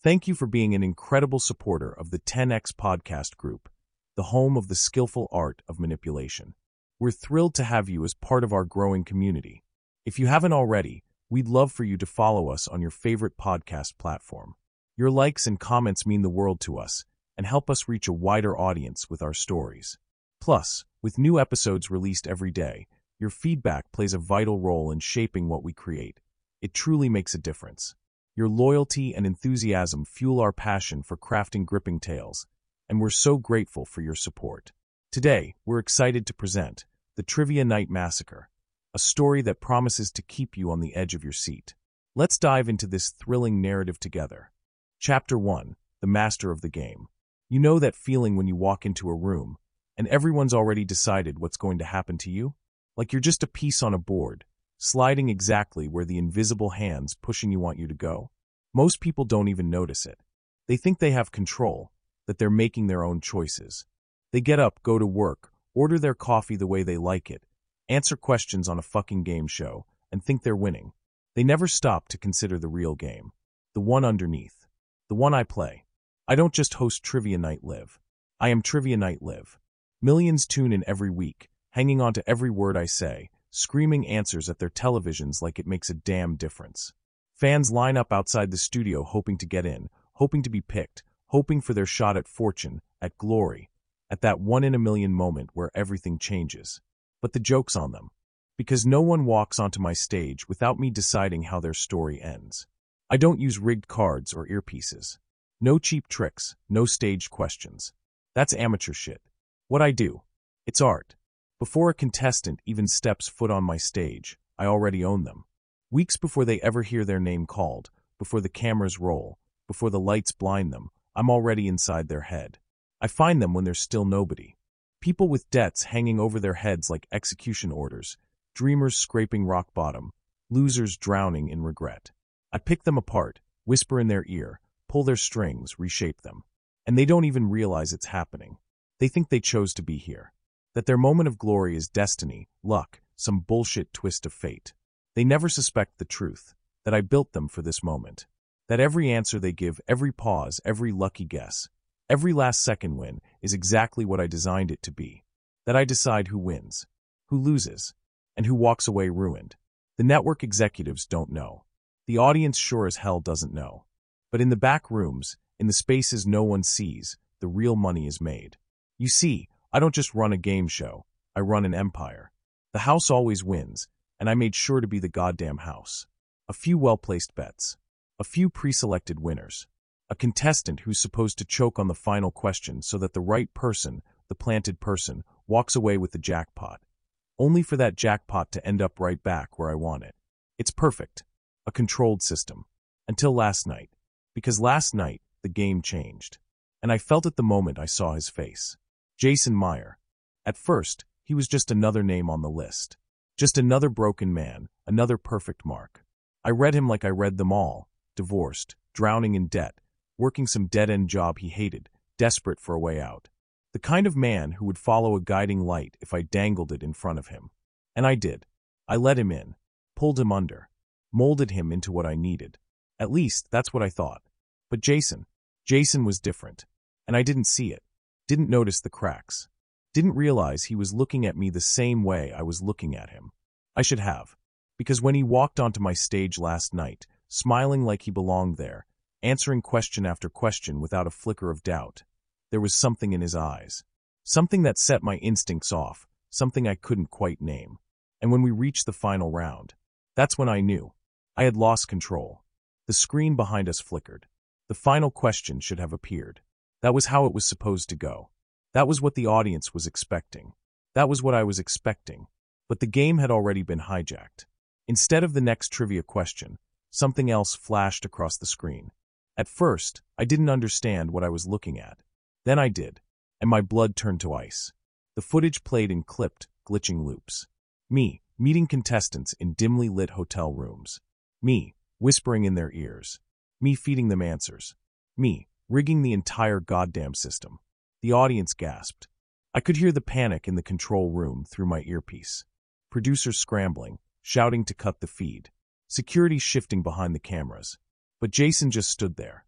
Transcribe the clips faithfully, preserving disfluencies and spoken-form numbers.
Thank you for being an incredible supporter of the ten X Podcast Group, the home of the skillful art of manipulation. We're thrilled to have you as part of our growing community. If you haven't already, we'd love for you to follow us on your favorite podcast platform. Your likes and comments mean the world to us and help us reach a wider audience with our stories. Plus, with new episodes released every day, your feedback plays a vital role in shaping what we create. It truly makes a difference. Your loyalty and enthusiasm fuel our passion for crafting gripping tales, and we're so grateful for your support. Today, we're excited to present The Trivia Night Massacre, a story that promises to keep you on the edge of your seat. Let's dive into this thrilling narrative together. Chapter one, The Master of the Game. You know that feeling when you walk into a room, and everyone's already decided what's going to happen to you? Like you're just a piece on a board, sliding exactly where the invisible hands pushing you want you to go. Most people don't even notice it. They think they have control, that they're making their own choices. They get up, go to work, order their coffee the way they like it, answer questions on a fucking game show, and think they're winning. They never stop to consider the real game. The one underneath. The one I play. I don't just host Trivia Night Live. I am Trivia Night Live. Millions tune in every week, hanging on to every word I say, screaming answers at their televisions like it makes a damn difference. Fans line up outside the studio hoping to get in, hoping to be picked, hoping for their shot at fortune, at glory, at that one-in-a-million moment where everything changes. But the joke's on them. Because no one walks onto my stage without me deciding how their story ends. I don't use rigged cards or earpieces. No cheap tricks, no staged questions. That's amateur shit. What I do, it's art. Before a contestant even steps foot on my stage, I already own them. Weeks before they ever hear their name called, before the cameras roll, before the lights blind them, I'm already inside their head. I find them when there's still nobody. People with debts hanging over their heads like execution orders, dreamers scraping rock bottom, losers drowning in regret. I pick them apart, whisper in their ear, pull their strings, reshape them. And they don't even realize it's happening. They think they chose to be here. That their moment of glory is destiny, luck, some bullshit twist of fate. They never suspect the truth, that I built them for this moment. That every answer they give, every pause, every lucky guess, every last second win is exactly what I designed it to be. That I decide who wins, who loses, and who walks away ruined. The network executives don't know. The audience sure as hell doesn't know. But in the back rooms, in the spaces no one sees, the real money is made. You see, I don't just run a game show, I run an empire. The house always wins, and I made sure to be the goddamn house. A few well-placed bets. A few pre-selected winners. A contestant who's supposed to choke on the final question so that the right person, the planted person, walks away with the jackpot. Only for that jackpot to end up right back where I want it. It's perfect. A controlled system. Until last night. Because last night, the game changed. And I felt it the moment I saw his face. Jason Meyer. At first, he was just another name on the list. Just another broken man, another perfect mark. I read him like I read them all. Divorced, drowning in debt, working some dead-end job he hated, desperate for a way out. The kind of man who would follow a guiding light if I dangled it in front of him. And I did. I let him in, pulled him under, molded him into what I needed. At least, that's what I thought. But Jason, Jason was different. And I didn't see it. Didn't notice the cracks. Didn't realize he was looking at me the same way I was looking at him. I should have. Because when he walked onto my stage last night, smiling like he belonged there, answering question after question without a flicker of doubt, there was something in his eyes. Something that set my instincts off, something I couldn't quite name. And when we reached the final round, that's when I knew. I had lost control. The screen behind us flickered. The final question should have appeared. That was how it was supposed to go. That was what the audience was expecting. That was what I was expecting. But the game had already been hijacked. Instead of the next trivia question, something else flashed across the screen. At first, I didn't understand what I was looking at. Then I did, and my blood turned to ice. The footage played in clipped, glitching loops. Me, meeting contestants in dimly lit hotel rooms. Me, whispering in their ears. Me feeding them answers. Me, rigging the entire goddamn system. The audience gasped. I could hear the panic in the control room through my earpiece. Producers scrambling, shouting to cut the feed. Security shifting behind the cameras. But Jason just stood there.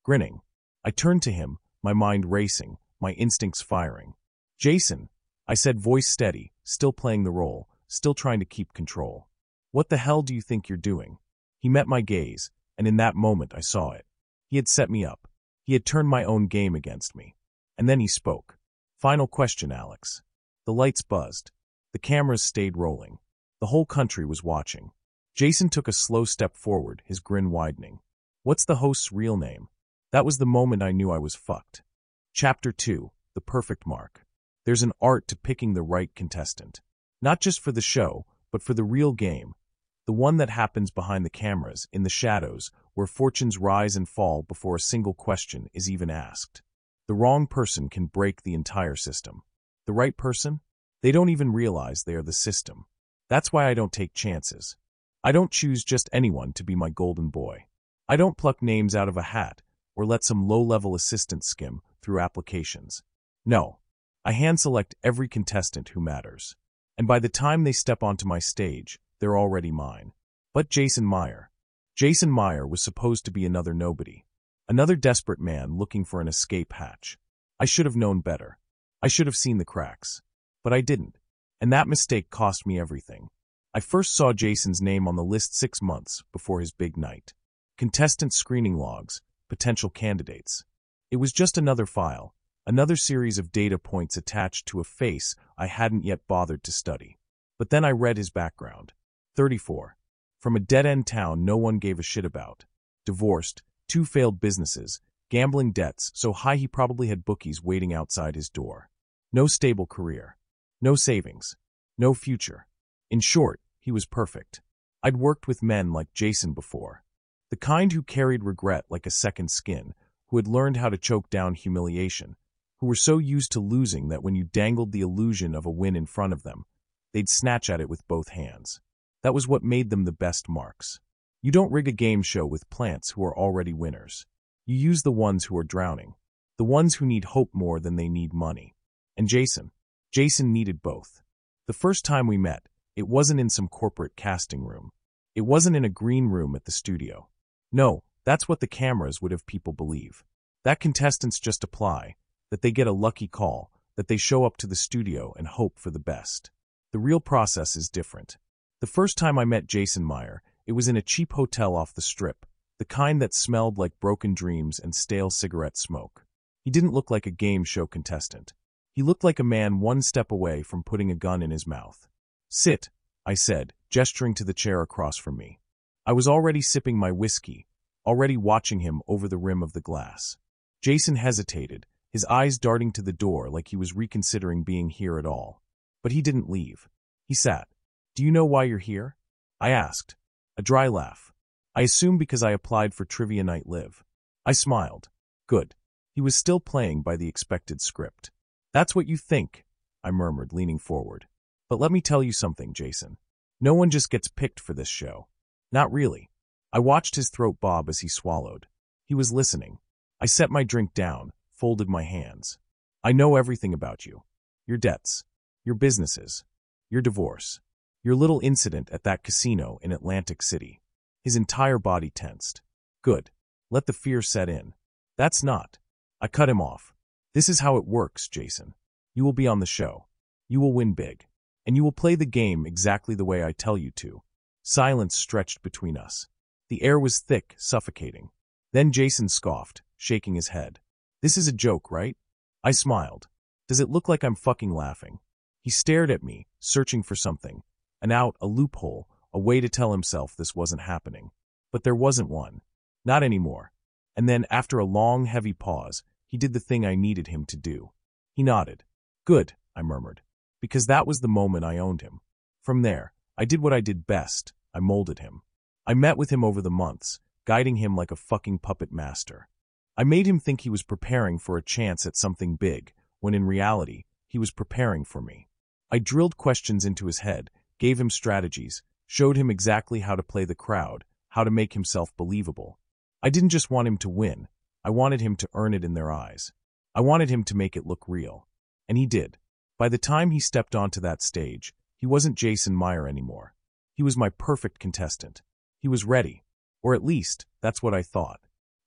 Grinning, I turned to him, my mind racing, my instincts firing. "Jason," I said, voice steady, still playing the role, still trying to keep control. "What the hell do you think you're doing?" He met my gaze, and in that moment I saw it. He had set me up. He had turned my own game against me. And then he spoke. "Final question, Alex." The lights buzzed. The cameras stayed rolling. The whole country was watching. Jason took a slow step forward, his grin widening. "What's the host's real name?" That was the moment I knew I was fucked. Chapter two, The Perfect Mark. There's an art to picking the right contestant. Not just for the show, but for the real game. The one that happens behind the cameras, in the shadows, where fortunes rise and fall before a single question is even asked. The wrong person can break the entire system. The right person? They don't even realize they are the system. That's why I don't take chances. I don't choose just anyone to be my golden boy. I don't pluck names out of a hat, or let some low-level assistant skim through applications. No, I hand-select every contestant who matters. And by the time they step onto my stage, they're already mine. But Jason Meyer. Jason Meyer was supposed to be another nobody. Another desperate man looking for an escape hatch. I should have known better. I should have seen the cracks. But I didn't. And that mistake cost me everything. I first saw Jason's name on the list six months before his big night. Contestant screening logs. Potential candidates. It was just another file, another series of data points attached to a face I hadn't yet bothered to study. But then I read his background. thirty-four. From a dead-end town no one gave a shit about. Divorced, two failed businesses, gambling debts so high he probably had bookies waiting outside his door. No stable career. No savings. No future. In short, he was perfect. I'd worked with men like Jason before. The kind who carried regret like a second skin, who had learned how to choke down humiliation, who were so used to losing that when you dangled the illusion of a win in front of them, they'd snatch at it with both hands. That was what made them the best marks. You don't rig a game show with plants who are already winners. You use the ones who are drowning, the ones who need hope more than they need money. And Jason, Jason needed both. The first time we met, it wasn't in some corporate casting room. It wasn't in a green room at the studio. No, that's what the cameras would have people believe. That contestants just apply, that they get a lucky call, that they show up to the studio and hope for the best. The real process is different. The first time I met Jason Meyer, it was in a cheap hotel off the strip, the kind that smelled like broken dreams and stale cigarette smoke. He didn't look like a game show contestant. He looked like a man one step away from putting a gun in his mouth. "Sit," I said, gesturing to the chair across from me. I was already sipping my whiskey, already watching him over the rim of the glass. Jason hesitated, his eyes darting to the door like he was reconsidering being here at all. But he didn't leave. He sat. "Do you know why you're here?" I asked. A dry laugh. I assume because I applied for Trivia Night Live. I smiled. Good. He was still playing by the expected script. "That's what you think," I murmured, leaning forward. "But let me tell you something, Jason. No one just gets picked for this show. Not really." I watched his throat bob as he swallowed. He was listening. I set my drink down, folded my hands. "I know everything about you. Your debts. Your businesses. Your divorce. Your little incident at that casino in Atlantic City." His entire body tensed. "Good. Let the fear set in." "That's not." I cut him off. "This is how it works, Jason. You will be on the show. You will win big. And you will play the game exactly the way I tell you to." Silence stretched between us. The air was thick, suffocating. Then Jason scoffed, shaking his head. "This is a joke, right?" I smiled. "Does it look like I'm fucking laughing?" He stared at me, searching for something. An out, a loophole, a way to tell himself this wasn't happening. But there wasn't one. Not anymore. And then, after a long, heavy pause, he did the thing I needed him to do. He nodded. "Good," I murmured. Because that was the moment I owned him. From there, I did what I did best. I molded him. I met with him over the months, guiding him like a fucking puppet master. I made him think he was preparing for a chance at something big, when in reality, he was preparing for me. I drilled questions into his head, gave him strategies, showed him exactly how to play the crowd, how to make himself believable. I didn't just want him to win. I wanted him to earn it in their eyes. I wanted him to make it look real. And he did. By the time he stepped onto that stage, he wasn't Jason Meyer anymore. He was my perfect contestant. He was ready. Or at least, that's what I thought.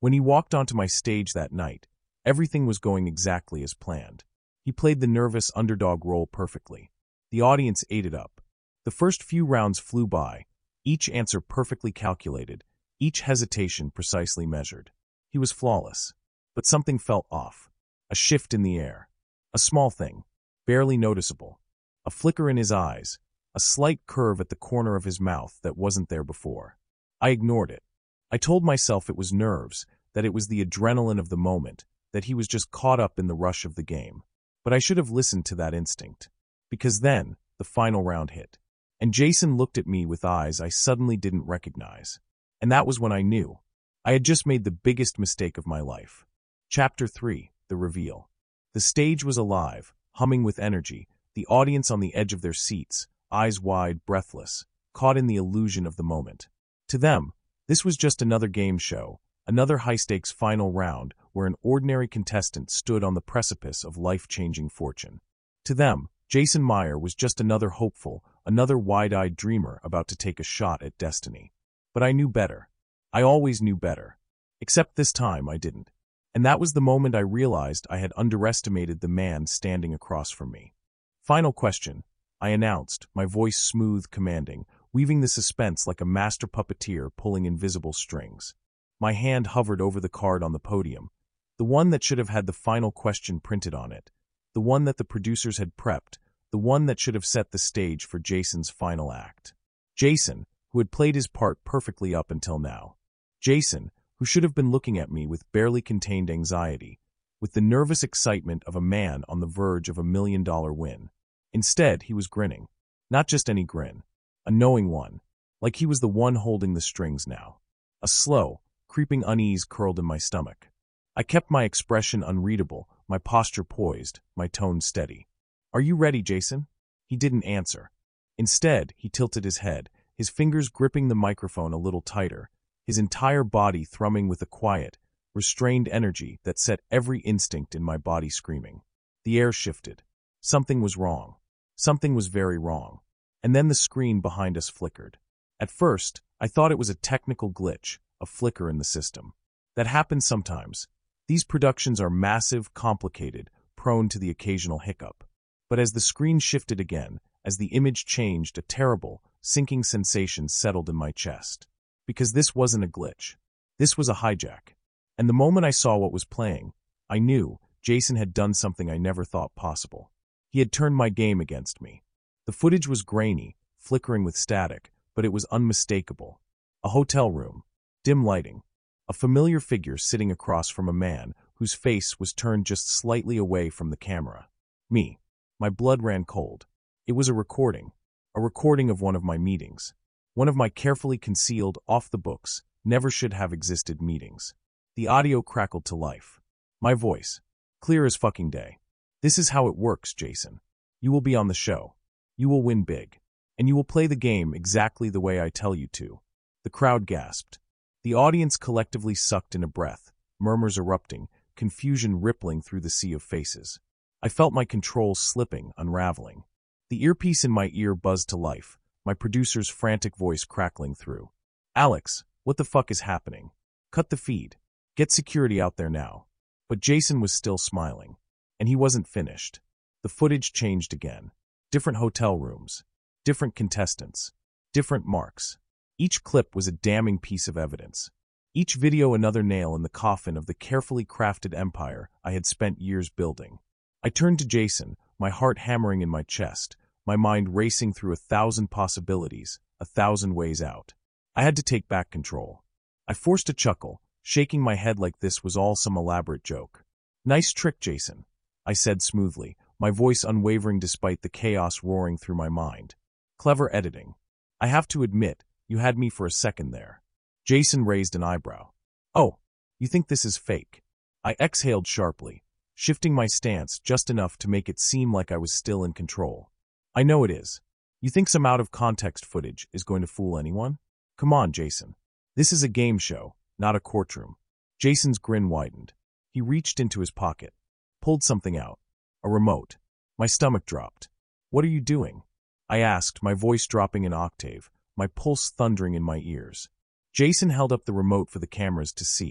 When he walked onto my stage that night, everything was going exactly as planned. He played the nervous underdog role perfectly. The audience ate it up. The first few rounds flew by, each answer perfectly calculated, each hesitation precisely measured. He was flawless. But something felt off. A shift in the air. A small thing, barely noticeable. A flicker in his eyes, a slight curve at the corner of his mouth that wasn't there before. I ignored it. I told myself it was nerves, that it was the adrenaline of the moment, that he was just caught up in the rush of the game. But I should have listened to that instinct. Because then, the final round hit. And Jason looked at me with eyes I suddenly didn't recognize. And that was when I knew. I had just made the biggest mistake of my life. Chapter three. The Reveal. The stage was alive, humming with energy, the audience on the edge of their seats, eyes wide, breathless, caught in the illusion of the moment. To them, this was just another game show, another high-stakes final round where an ordinary contestant stood on the precipice of life-changing fortune. To them, Jason Meyer was just another hopeful, another wide-eyed dreamer about to take a shot at destiny. But I knew better. I always knew better. Except this time I didn't. And that was the moment I realized I had underestimated the man standing across from me. Final question, I announced, my voice smooth, commanding, weaving the suspense like a master puppeteer pulling invisible strings. My hand hovered over the card on the podium, the one that should have had the final question printed on it, the one that the producers had prepped, the one that should have set the stage for Jason's final act. Jason, who had played his part perfectly up until now. Jason, who should have been looking at me with barely contained anxiety, with the nervous excitement of a man on the verge of a million-dollar win. Instead, he was grinning. Not just any grin. A knowing one. Like he was the one holding the strings now. A slow, creeping unease curled in my stomach. I kept my expression unreadable, my posture poised, my tone steady. "Are you ready, Jason?" He didn't answer. Instead, he tilted his head, his fingers gripping the microphone a little tighter, his entire body thrumming with a quiet, restrained energy that set every instinct in my body screaming. The air shifted. Something was wrong. Something was very wrong. And then the screen behind us flickered. At first, I thought it was a technical glitch, a flicker in the system. That happens sometimes. These productions are massive, complicated, prone to the occasional hiccup. But as the screen shifted again, as the image changed, a terrible, sinking sensation settled in my chest. Because this wasn't a glitch. This was a hijack. And the moment I saw what was playing, I knew Jason had done something I never thought possible. He had turned my game against me. The footage was grainy, flickering with static, but it was unmistakable. A hotel room, dim lighting, a familiar figure sitting across from a man whose face was turned just slightly away from the camera. Me. My blood ran cold. It was a recording. A recording of one of my meetings. One of my carefully concealed, off-the-books, never-should-have-existed meetings. The audio crackled to life. My voice. Clear as fucking day. "This is how it works, Jason. You will be on the show. You will win big. And you will play the game exactly the way I tell you to." The crowd gasped. The audience collectively sucked in a breath, murmurs erupting, confusion rippling through the sea of faces. I felt my control slipping, unraveling. The earpiece in my ear buzzed to life, my producer's frantic voice crackling through. "Alex, what the fuck is happening? Cut the feed. Get security out there now." But Jason was still smiling. And he wasn't finished. The footage changed again. Different hotel rooms. Different contestants. Different marks. Each clip was a damning piece of evidence. Each video another nail in the coffin of the carefully crafted empire I had spent years building. I turned to Jason, my heart hammering in my chest, my mind racing through a thousand possibilities, a thousand ways out. I had to take back control. I forced a chuckle, shaking my head like this was all some elaborate joke. "Nice trick, Jason," I said smoothly, my voice unwavering despite the chaos roaring through my mind. "Clever editing. I have to admit, you had me for a second there." Jason raised an eyebrow. "Oh, you think this is fake?" I exhaled sharply, shifting my stance just enough to make it seem like I was still in control. "I know it is. You think some out-of-context footage is going to fool anyone? Come on, Jason. This is a game show, not a courtroom." Jason's grin widened. He reached into his pocket, pulled something out. A remote. My stomach dropped. "What are you doing?" I asked, my voice dropping an octave, my pulse thundering in my ears. Jason held up the remote for the cameras to see,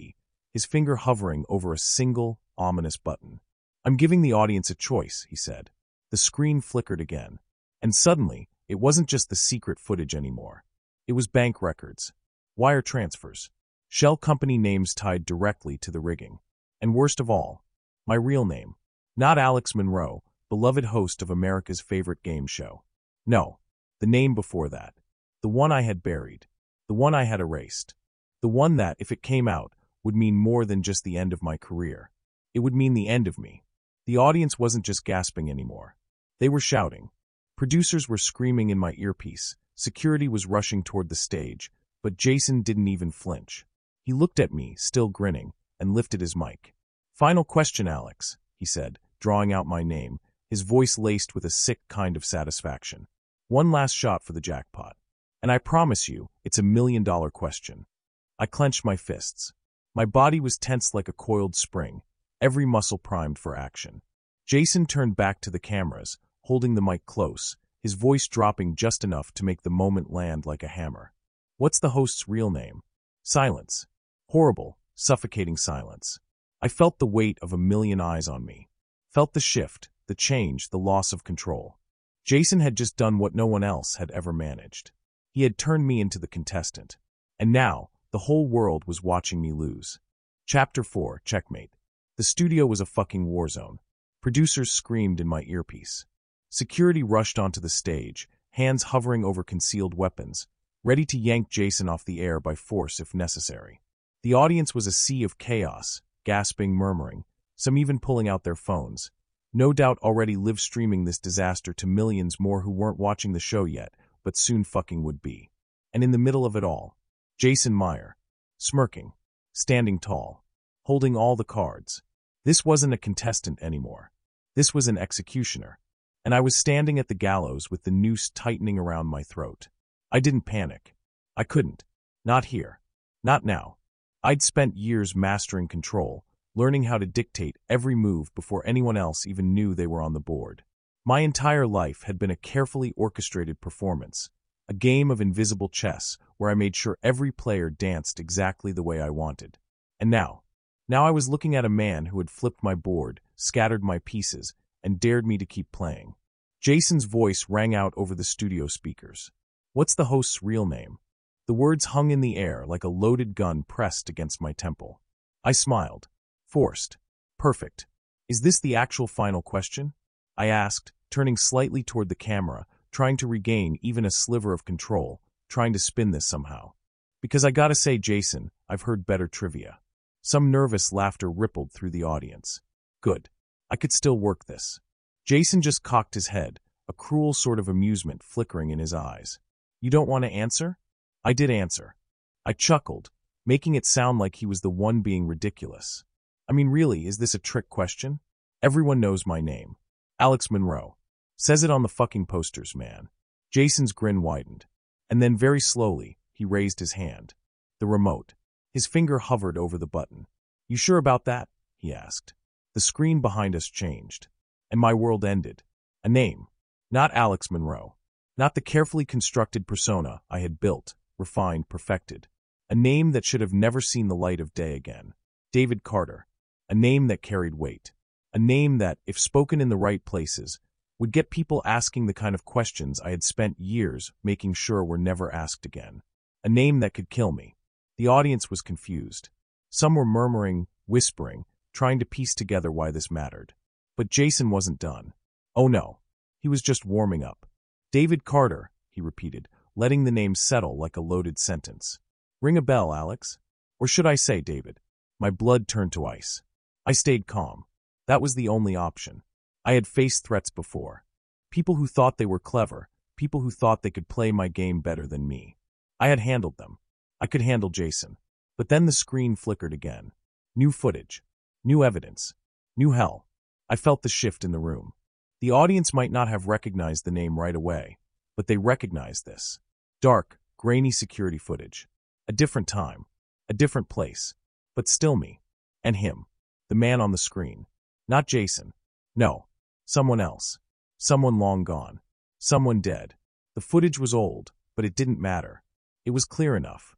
his finger hovering over a single, ominous button. "I'm giving the audience a choice," he said. The screen flickered again. And suddenly, it wasn't just the secret footage anymore. It was bank records, wire transfers, shell company names tied directly to the rigging. And worst of all, my real name. Not Alex Monroe, beloved host of America's favorite game show. No, the name before that. The one I had buried. The one I had erased. The one that, if it came out, would mean more than just the end of my career. It would mean the end of me. The audience wasn't just gasping anymore. They were shouting. Producers were screaming in my earpiece. Security was rushing toward the stage, but Jason didn't even flinch. He looked at me, still grinning, and lifted his mic. "Final question, Alex," he said, drawing out my name, his voice laced with a sick kind of satisfaction. "One last shot for the jackpot. And I promise you, it's a million-dollar question." I clenched my fists. My body was tense like a coiled spring, every muscle primed for action. Jason turned back to the cameras, holding the mic close, his voice dropping just enough to make the moment land like a hammer. "What's the host's real name?" Silence. Horrible, suffocating silence. I felt the weight of a million eyes on me. Felt the shift, the change, the loss of control. Jason had just done what no one else had ever managed. He had turned me into the contestant. And now, the whole world was watching me lose. Chapter four, Checkmate. The studio was a fucking war zone. Producers screamed in my earpiece. Security rushed onto the stage, hands hovering over concealed weapons, ready to yank Jason off the air by force if necessary. The audience was a sea of chaos, gasping, murmuring, some even pulling out their phones. No doubt already live streaming this disaster to millions more who weren't watching the show yet, but soon fucking would be. And in the middle of it all, Jason Meyer, smirking, standing tall, holding all the cards. This wasn't a contestant anymore. This was an executioner. And I was standing at the gallows with the noose tightening around my throat. I didn't panic. I couldn't. Not here. Not now. I'd spent years mastering control, learning how to dictate every move before anyone else even knew they were on the board. My entire life had been a carefully orchestrated performance, a game of invisible chess where I made sure every player danced exactly the way I wanted. And now, now I was looking at a man who had flipped my board, scattered my pieces, and dared me to keep playing. Jason's voice rang out over the studio speakers. "What's the host's real name?" The words hung in the air like a loaded gun pressed against my temple. I smiled. Forced. Perfect. "Is this the actual final question?" I asked, turning slightly toward the camera, trying to regain even a sliver of control, trying to spin this somehow. Because I gotta say, Jason, I've heard better trivia. Some nervous laughter rippled through the audience. Good. I could still work this. Jason just cocked his head, a cruel sort of amusement flickering in his eyes. "You don't want to answer?" I did answer. I chuckled, making it sound like he was the one being ridiculous. "I mean, really, is this a trick question? Everyone knows my name. Alex Monroe. Says it on the fucking posters, man." Jason's grin widened. And then very slowly, he raised his hand. The remote. His finger hovered over the button. "You sure about that?" he asked. The screen behind us changed. And my world ended. A name. Not Alex Monroe. Not the carefully constructed persona I had built, refined, perfected. A name that should have never seen the light of day again. David Carter. A name that carried weight. A name that, if spoken in the right places, would get people asking the kind of questions I had spent years making sure were never asked again. A name that could kill me. The audience was confused. Some were murmuring, whispering, trying to piece together why this mattered. But Jason wasn't done. Oh no. He was just warming up. "David Carter," he repeated, letting the name settle like a loaded sentence. "Ring a bell, Alex? Or should I say, David?" My blood turned to ice. I stayed calm. That was the only option. I had faced threats before. People who thought they were clever, people who thought they could play my game better than me. I had handled them. I could handle Jason. But then the screen flickered again. New footage. New evidence. New hell. I felt the shift in the room. The audience might not have recognized the name right away, but they recognized this. Dark, grainy security footage. A different time. A different place. But still me. And him. The man on the screen. Not Jason. No. Someone else. Someone long gone. Someone dead. The footage was old, but it didn't matter. It was clear enough.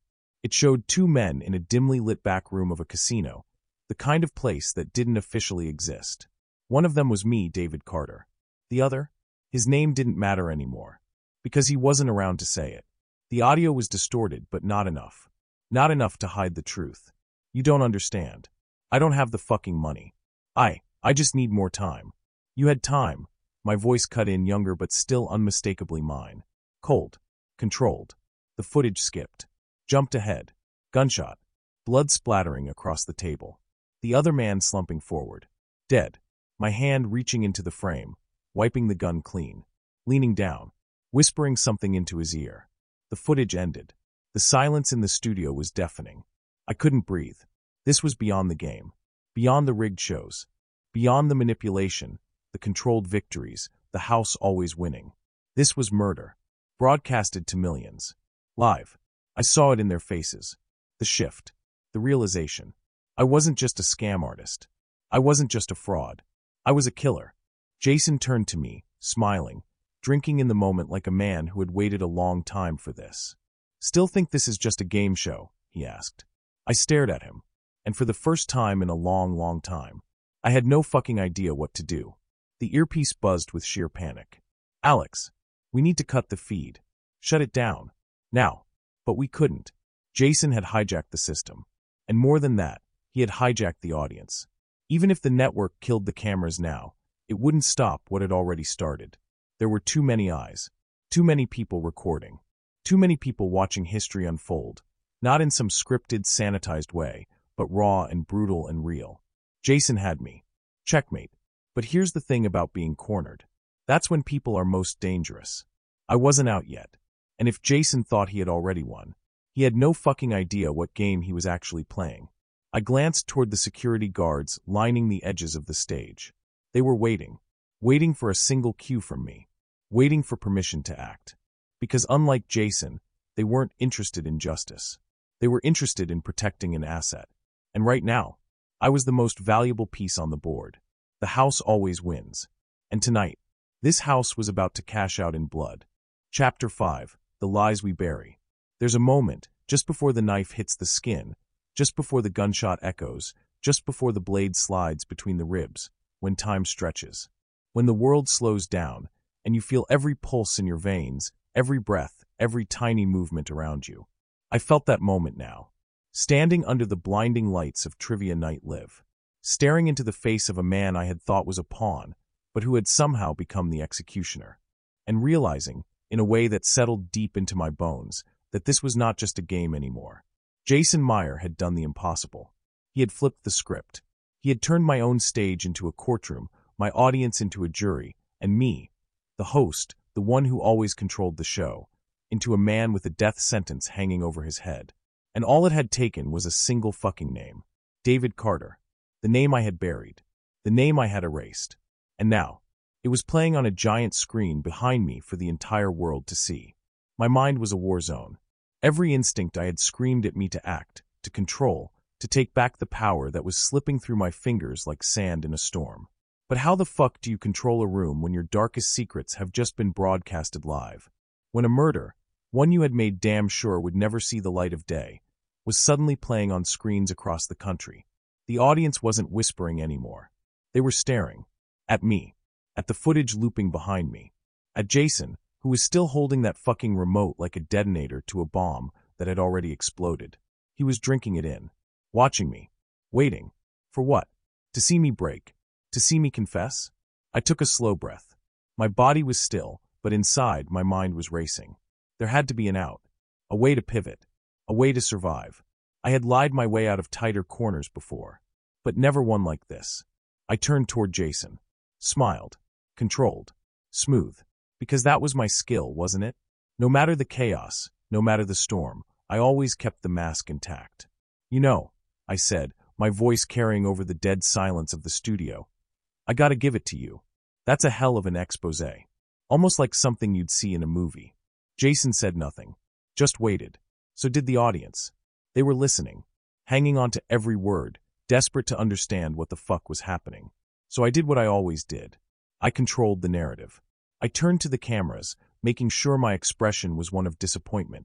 It showed two men in a dimly lit back room of a casino, the kind of place that didn't officially exist. One of them was me, David Carter. The other? His name didn't matter anymore, because he wasn't around to say it. The audio was distorted, but not enough. Not enough to hide the truth. You don't understand. I don't have the fucking money. I, I just need more time. You had time. My voice cut in, younger but still unmistakably mine. Cold. Controlled. The footage skipped. Jumped ahead. Gunshot. Blood splattering across the table. The other man slumping forward. Dead. My hand reaching into the frame, wiping the gun clean. Leaning down. Whispering something into his ear. The footage ended. The silence in the studio was deafening. I couldn't breathe. This was beyond the game. Beyond the rigged shows. Beyond the manipulation, the controlled victories, the house always winning. This was murder. Broadcasted to millions. Live. I saw it in their faces. The shift. The realization. I wasn't just a scam artist. I wasn't just a fraud. I was a killer. Jason turned to me, smiling, drinking in the moment like a man who had waited a long time for this. Still think this is just a game show? He asked. I stared at him, and for the first time in a long, long time, I had no fucking idea what to do. The earpiece buzzed with sheer panic. Alex, we need to cut the feed. Shut it down. Now. But we couldn't. Jason had hijacked the system. And more than that, he had hijacked the audience. Even if the network killed the cameras now, it wouldn't stop what had already started. There were too many eyes. Too many people recording. Too many people watching history unfold. Not in some scripted, sanitized way, but raw and brutal and real. Jason had me. Checkmate. But here's the thing about being cornered. That's when people are most dangerous. I wasn't out yet. And if Jason thought he had already won, he had no fucking idea what game he was actually playing. I glanced toward the security guards lining the edges of the stage. They were waiting. Waiting for a single cue from me. Waiting for permission to act. Because unlike Jason, they weren't interested in justice. They were interested in protecting an asset. And right now, I was the most valuable piece on the board. The house always wins. And tonight, this house was about to cash out in blood. Chapter five. The Lies We Bury. There's a moment, just before the knife hits the skin, just before the gunshot echoes, just before the blade slides between the ribs, when time stretches. When the world slows down, and you feel every pulse in your veins, every breath, every tiny movement around you. I felt that moment now. Standing under the blinding lights of Trivia Night Live. Staring into the face of a man I had thought was a pawn, but who had somehow become the executioner. And realizing, in a way that settled deep into my bones, that this was not just a game anymore. Jason Meyer had done the impossible. He had flipped the script. He had turned my own stage into a courtroom, my audience into a jury, and me, the host, the one who always controlled the show, into a man with a death sentence hanging over his head. And all it had taken was a single fucking name. David Carter. The name I had buried. The name I had erased. And now, it was playing on a giant screen behind me for the entire world to see. My mind was a war zone. Every instinct I had screamed at me to act, to control, to take back the power that was slipping through my fingers like sand in a storm. But how the fuck do you control a room when your darkest secrets have just been broadcasted live? When a murder, one you had made damn sure would never see the light of day, was suddenly playing on screens across the country. The audience wasn't whispering anymore. They were staring. At me. At the footage looping behind me. At Jason, who was still holding that fucking remote like a detonator to a bomb that had already exploded. He was drinking it in. Watching me. Waiting. For what? To see me break. To see me confess? I took a slow breath. My body was still, but inside my mind was racing. There had to be an out. A way to pivot. A way to survive. I had lied my way out of tighter corners before. But never one like this. I turned toward Jason. Smiled. Controlled. Smooth. Because that was my skill, wasn't it? No matter the chaos, no matter the storm, I always kept the mask intact. You know, I said, my voice carrying over the dead silence of the studio. I gotta give it to you. That's a hell of an exposé. Almost like something you'd see in a movie. Jason said nothing. Just waited. So did the audience. They were listening. Hanging on to every word, desperate to understand what the fuck was happening. So I did what I always did. I controlled the narrative. I turned to the cameras, making sure my expression was one of disappointment,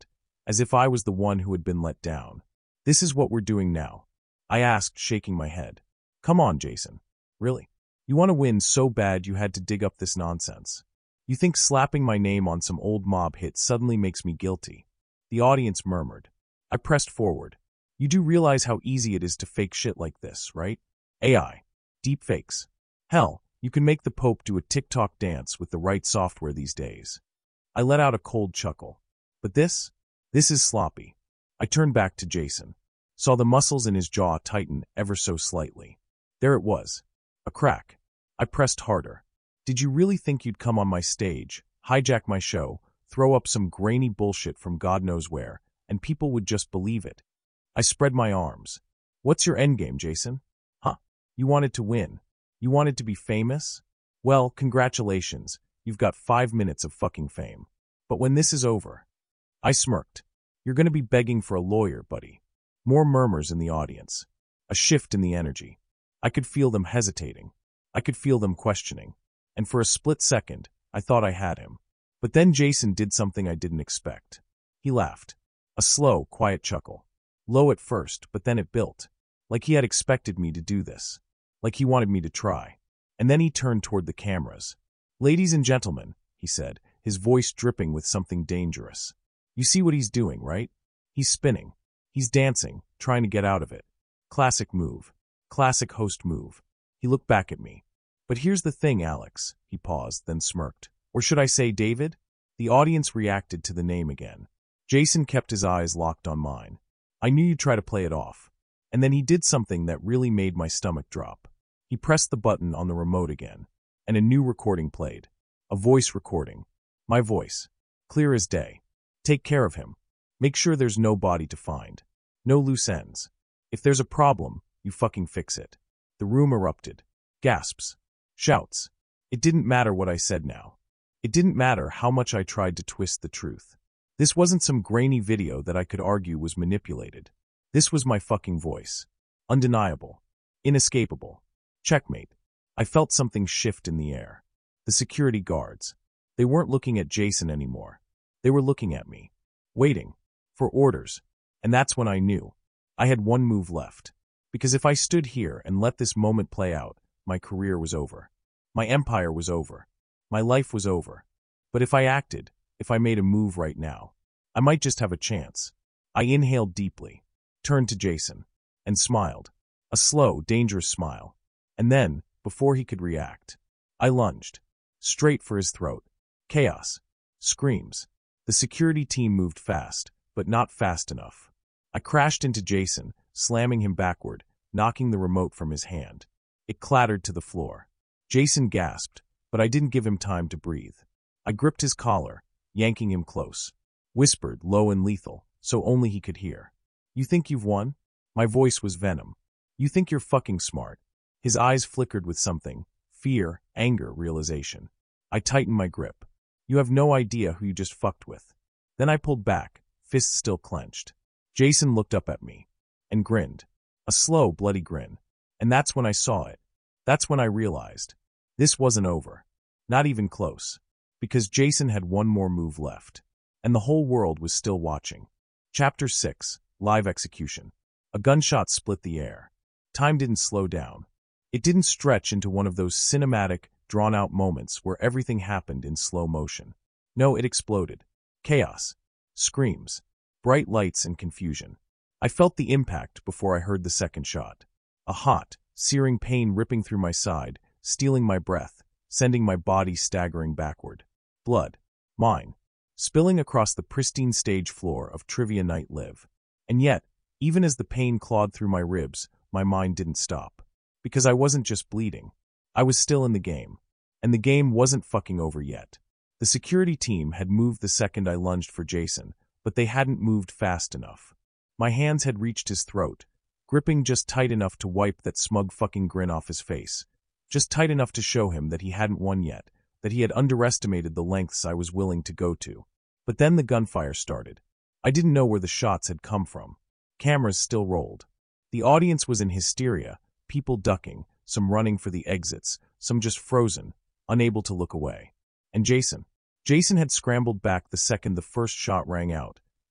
as if I was the one who had been let down. "This is what we're doing now?" I asked, shaking my head. "Come on, Jason. Really? You want to win so bad you had to dig up this nonsense? You think slapping my name on some old mob hit suddenly makes me guilty?" The audience murmured. I pressed forward. "You do realize how easy it is to fake shit like this, right? A I. Deep fakes. Hell, you can make the Pope do a TikTok dance with the right software these days." I let out a cold chuckle. "But this? This is sloppy." I turned back to Jason, saw the muscles in his jaw tighten ever so slightly. There it was. A crack. I pressed harder. "Did you really think you'd come on my stage, hijack my show, throw up some grainy bullshit from God knows where, and people would just believe it?" I spread my arms. "What's your endgame, Jason? Huh? You wanted to win? You wanted to be famous? Well, congratulations, you've got five minutes of fucking fame. But when this is over..." I smirked. "You're going to be begging for a lawyer, buddy." More murmurs in the audience. A shift in the energy. I could feel them hesitating. I could feel them questioning. And for a split second, I thought I had him. But then Jason did something I didn't expect. He laughed. A slow, quiet chuckle. Low at first, but then it built. Like he had expected me to do this. Like he wanted me to try. And then he turned toward the cameras. "Ladies and gentlemen," he said, his voice dripping with something dangerous. "You see what he's doing, right? He's spinning. He's dancing, trying to get out of it. Classic move. Classic host move." He looked back at me. "But here's the thing, Alex." He paused, then smirked. "Or should I say David?" The audience reacted to the name again. Jason kept his eyes locked on mine. I knew you'd try to play it off. And then he did something that really made my stomach drop. He pressed the button on the remote again, and a new recording played. A voice recording. My voice. Clear as day. "Take care of him. Make sure there's no body to find. No loose ends. If there's a problem, you fucking fix it." The room erupted. Gasps. Shouts. It didn't matter what I said now. It didn't matter how much I tried to twist the truth. This wasn't some grainy video that I could argue was manipulated. This was my fucking voice. Undeniable. Inescapable. Checkmate. I felt something shift in the air. The security guards. They weren't looking at Jason anymore. They were looking at me. Waiting. For orders. And that's when I knew. I had one move left. Because if I stood here and let this moment play out, my career was over. My empire was over. My life was over. But if I acted, if I made a move right now, I might just have a chance. I inhaled deeply, turned to Jason, and smiled. A slow, dangerous smile. And then, before he could react, I lunged. Straight for his throat. Chaos. Screams. The security team moved fast, but not fast enough. I crashed into Jason, slamming him backward, knocking the remote from his hand. It clattered to the floor. Jason gasped, but I didn't give him time to breathe. I gripped his collar, yanking him close. Whispered, low and lethal, so only he could hear. "You think you've won?" My voice was venom. "You think you're fucking smart." His eyes flickered with something. Fear, anger, realization. I tightened my grip. "You have no idea who you just fucked with." Then I pulled back, fists still clenched. Jason looked up at me. And grinned. A slow, bloody grin. And that's when I saw it. That's when I realized. This wasn't over. Not even close. Because Jason had one more move left. And the whole world was still watching. Chapter six. Live Execution. A gunshot split the air. Time didn't slow down. It didn't stretch into one of those cinematic, drawn-out moments where everything happened in slow motion. No, it exploded. Chaos. Screams. Bright lights and confusion. I felt the impact before I heard the second shot. A hot, searing pain ripping through my side, stealing my breath, sending my body staggering backward. Blood. Mine. Spilling across the pristine stage floor of Trivia Night Live. And yet, even as the pain clawed through my ribs, my mind didn't stop. Because I wasn't just bleeding. I was still in the game. And the game wasn't fucking over yet. The security team had moved the second I lunged for Jason, but they hadn't moved fast enough. My hands had reached his throat, gripping just tight enough to wipe that smug fucking grin off his face. Just tight enough to show him that he hadn't won yet, that he had underestimated the lengths I was willing to go to. But then the gunfire started. I didn't know where the shots had come from. Cameras still rolled. The audience was in hysteria, people ducking, some running for the exits, some just frozen, unable to look away. And Jason. Jason had scrambled back the second the first shot rang out,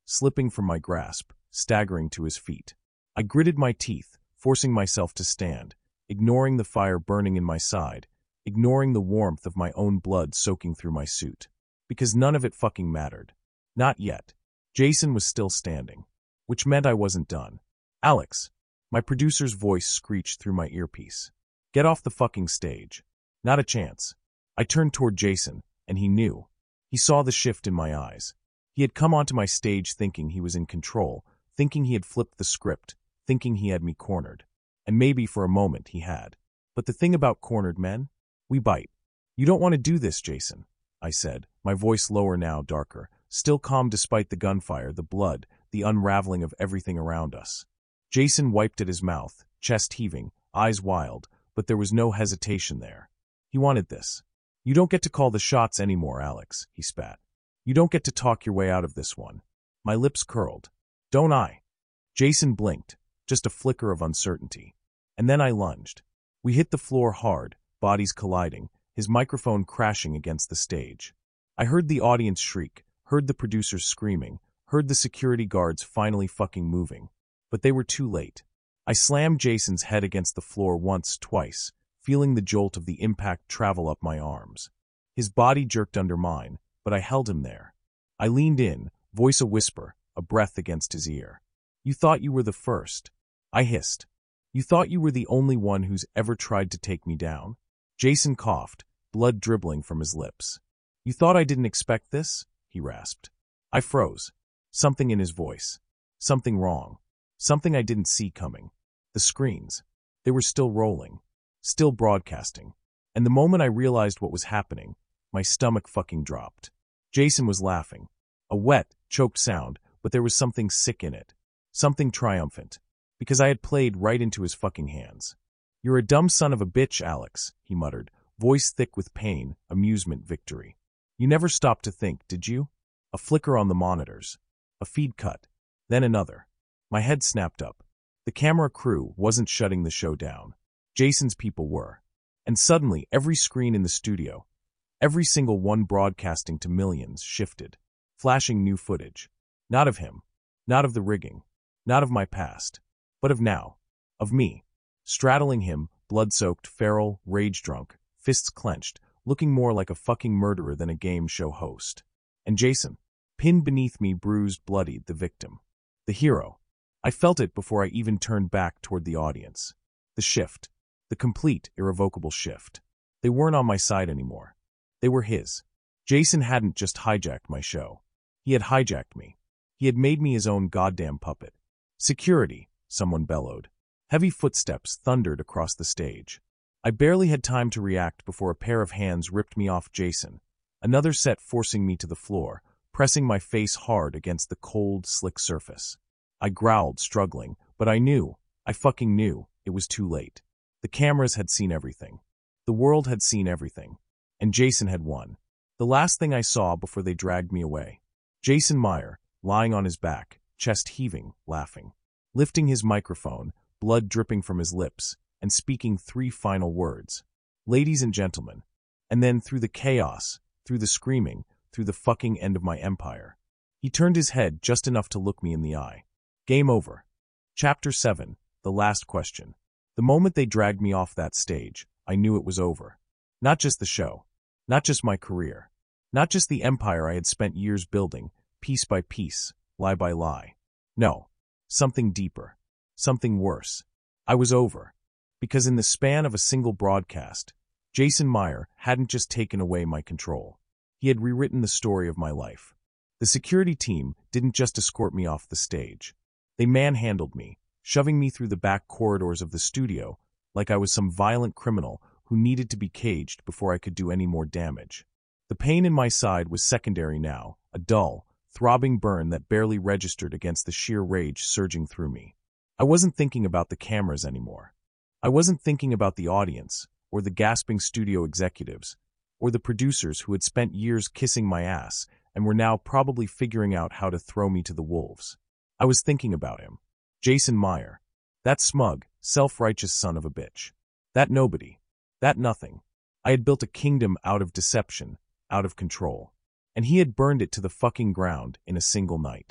slipping from my grasp, staggering to his feet. I gritted my teeth, forcing myself to stand, ignoring the fire burning in my side, ignoring the warmth of my own blood soaking through my suit. Because none of it fucking mattered. Not yet. Jason was still standing. Which meant I wasn't done. Alex. My producer's voice screeched through my earpiece. Get off the fucking stage. Not a chance. I turned toward Jason, and he knew. He saw the shift in my eyes. He had come onto my stage thinking he was in control, thinking he had flipped the script, thinking he had me cornered. And maybe for a moment he had. But the thing about cornered men? We bite. You don't want to do this, Jason, I said, my voice lower now, darker, still calm despite the gunfire, the blood, the unraveling of everything around us. Jason wiped at his mouth, chest heaving, eyes wild, but there was no hesitation there. He wanted this. You don't get to call the shots anymore, Alex, he spat. You don't get to talk your way out of this one. My lips curled. Don't I? Jason blinked, just a flicker of uncertainty. And then I lunged. We hit the floor hard, bodies colliding, his microphone crashing against the stage. I heard the audience shriek, heard the producers screaming, heard the security guards finally fucking moving. But they were too late. I slammed Jason's head against the floor once, twice, feeling the jolt of the impact travel up my arms. His body jerked under mine, but I held him there. I leaned in, voice a whisper, a breath against his ear. You thought you were the first. I hissed. You thought you were the only one who's ever tried to take me down? Jason coughed, blood dribbling from his lips. You thought I didn't expect this? He rasped. I froze. Something in his voice. Something wrong. Something I didn't see coming. The screens. They were still rolling. Still broadcasting. And the moment I realized what was happening, my stomach fucking dropped. Jason was laughing. A wet, choked sound, but there was something sick in it. Something triumphant. Because I had played right into his fucking hands. You're a dumb son of a bitch, Alex, he muttered, voice thick with pain, amusement, victory. You never stopped to think, did you? A flicker on the monitors. A feed cut. Then another. My head snapped up. The camera crew wasn't shutting the show down. Jason's people were. And suddenly, every screen in the studio, every single one broadcasting to millions, shifted, flashing new footage. Not of him. Not of the rigging. Not of my past. But of now. Of me. Straddling him, blood-soaked, feral, rage-drunk, fists clenched, looking more like a fucking murderer than a game show host. And Jason, pinned beneath me, bruised, bloodied, the victim. The hero. I felt it before I even turned back toward the audience. The shift. The complete, irrevocable shift. They weren't on my side anymore. They were his. Jason hadn't just hijacked my show. He had hijacked me. He had made me his own goddamn puppet. Security, someone bellowed. Heavy footsteps thundered across the stage. I barely had time to react before a pair of hands ripped me off Jason, another set forcing me to the floor, pressing my face hard against the cold, slick surface. I growled, struggling, but I knew, I fucking knew, it was too late. The cameras had seen everything. The world had seen everything. And Jason had won. The last thing I saw before they dragged me away. Jason Meyer, lying on his back, chest heaving, laughing. Lifting his microphone, blood dripping from his lips, and speaking three final words. Ladies and gentlemen. And then through the chaos, through the screaming, through the fucking end of my empire. He turned his head just enough to look me in the eye. Game over. Chapter seven, the last question. The moment they dragged me off that stage, I knew it was over. Not just the show. Not just my career. Not just the empire I had spent years building, piece by piece, lie by lie. No. Something deeper. Something worse. I was over. Because in the span of a single broadcast, Jason Meyer hadn't just taken away my control. He had rewritten the story of my life. The security team didn't just escort me off the stage. They manhandled me, shoving me through the back corridors of the studio like I was some violent criminal who needed to be caged before I could do any more damage. The pain in my side was secondary now, a dull, throbbing burn that barely registered against the sheer rage surging through me. I wasn't thinking about the cameras anymore. I wasn't thinking about the audience, or the gasping studio executives, or the producers who had spent years kissing my ass and were now probably figuring out how to throw me to the wolves. I was thinking about him. Jason Meyer. That smug, self-righteous son of a bitch. That nobody. That nothing. I had built a kingdom out of deception, out of control. And he had burned it to the fucking ground in a single night.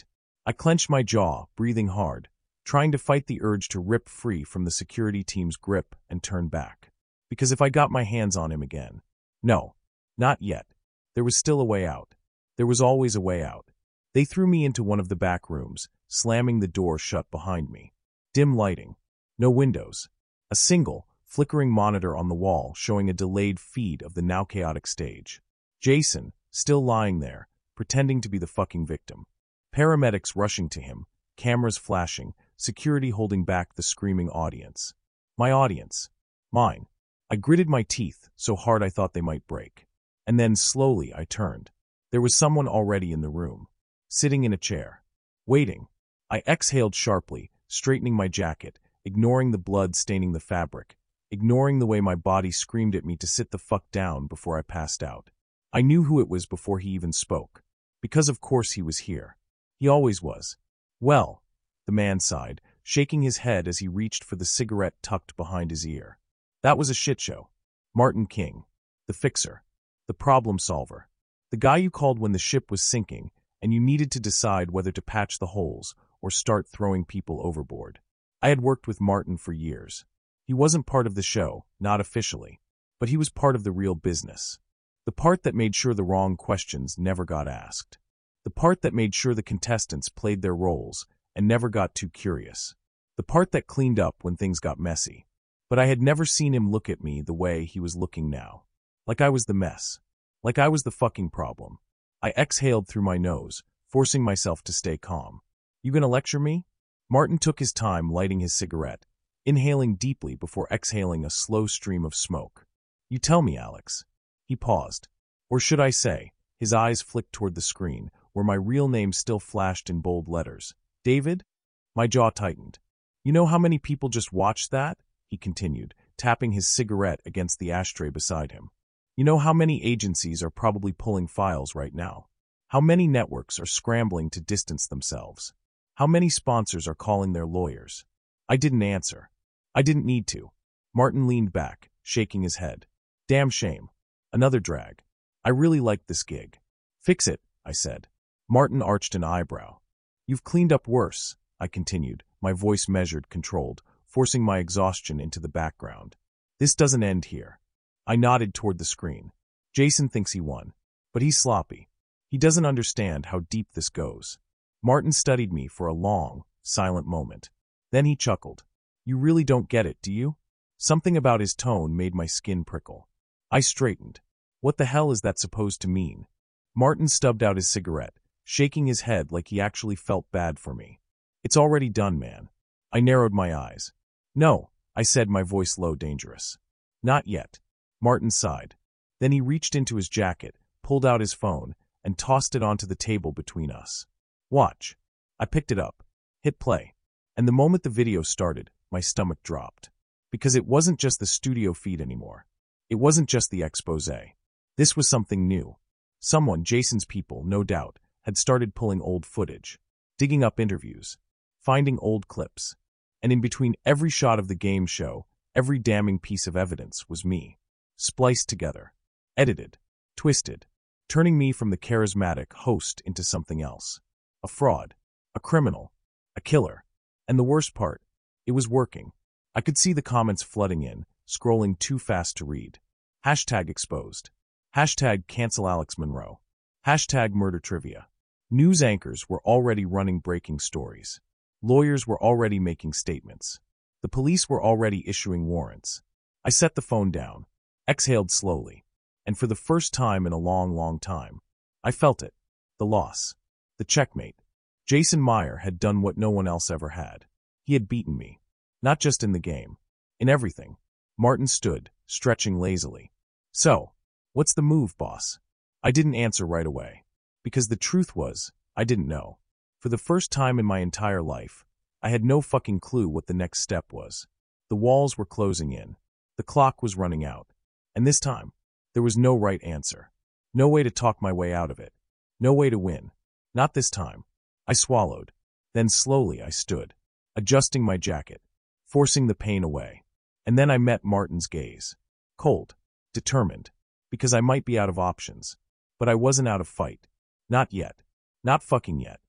I clenched my jaw, breathing hard, trying to fight the urge to rip free from the security team's grip and turn back. Because if I got my hands on him again… No, not yet. There was still a way out. There was always a way out. They threw me into one of the back rooms, slamming the door shut behind me. Dim lighting. No windows. A single, flickering monitor on the wall showing a delayed feed of the now chaotic stage. Jason, still lying there, pretending to be the fucking victim. Paramedics rushing to him, cameras flashing, security holding back the screaming audience. My audience. Mine. I gritted my teeth so hard I thought they might break. And then slowly I turned. There was someone already in the room, sitting in a chair, waiting. I exhaled sharply, straightening my jacket, ignoring the blood staining the fabric, ignoring the way my body screamed at me to sit the fuck down before I passed out. I knew who it was before he even spoke, because of course he was here. He always was. Well, the man sighed, shaking his head as he reached for the cigarette tucked behind his ear. That was a shit show. Martin King, the fixer, the problem solver, the guy you called when the ship was sinking and you needed to decide whether to patch the holes or start throwing people overboard. I had worked with Martin for years. He wasn't part of the show, not officially, but he was part of the real business. The part that made sure the wrong questions never got asked. The part that made sure the contestants played their roles and never got too curious. The part that cleaned up when things got messy. But I had never seen him look at me the way he was looking now. Like I was the mess. Like I was the fucking problem. I exhaled through my nose, forcing myself to stay calm. You gonna lecture me? Martin took his time lighting his cigarette, inhaling deeply before exhaling a slow stream of smoke. You tell me, Alex. He paused. Or should I say, his eyes flicked toward the screen, where my real name still flashed in bold letters. David? My jaw tightened. You know how many people just watched that? He continued, tapping his cigarette against the ashtray beside him. You know how many agencies are probably pulling files right now? How many networks are scrambling to distance themselves? How many sponsors are calling their lawyers? I didn't answer. I didn't need to. Martin leaned back, shaking his head. Damn shame. Another drag. I really liked this gig. Fix it, I said. Martin arched an eyebrow. You've cleaned up worse, I continued, my voice measured, controlled, forcing my exhaustion into the background. This doesn't end here. I nodded toward the screen. Jason thinks he won, but he's sloppy. He doesn't understand how deep this goes. Martin studied me for a long, silent moment. Then he chuckled. You really don't get it, do you? Something about his tone made my skin prickle. I straightened. What the hell is that supposed to mean? Martin stubbed out his cigarette, shaking his head like he actually felt bad for me. It's already done, man. I narrowed my eyes. No, I said, my voice low, dangerous. Not yet. Martin sighed. Then he reached into his jacket, pulled out his phone, and tossed it onto the table between us. Watch. I picked it up, hit play, and the moment the video started, my stomach dropped. Because it wasn't just the studio feed anymore. It wasn't just the expose. This was something new. Someone, Jason's people, no doubt, had started pulling old footage, digging up interviews, finding old clips. And in between every shot of the game show, every damning piece of evidence was me. Spliced together, edited, twisted, turning me from the charismatic host into something else. A fraud, a criminal, a killer. And the worst part, it was working. I could see the comments flooding in, scrolling too fast to read. Hashtag exposed. Hashtag cancel Alex Monroe. Hashtag murder trivia. News anchors were already running breaking stories. Lawyers were already making statements. The police were already issuing warrants. I set the phone down, exhaled slowly, and for the first time in a long, long time, I felt it. The loss. The checkmate. Jason Meyer had done what no one else ever had. He had beaten me. Not just in the game. In everything. Martin stood, stretching lazily. So, what's the move, boss? I didn't answer right away. Because the truth was, I didn't know. For the first time in my entire life, I had no fucking clue what the next step was. The walls were closing in. The clock was running out. And this time, there was no right answer. No way to talk my way out of it. No way to win. Not this time. I swallowed. Then slowly I stood, adjusting my jacket, forcing the pain away. And then I met Martin's gaze. Cold. Determined. Because I might be out of options. But I wasn't out of fight. Not yet. Not fucking yet.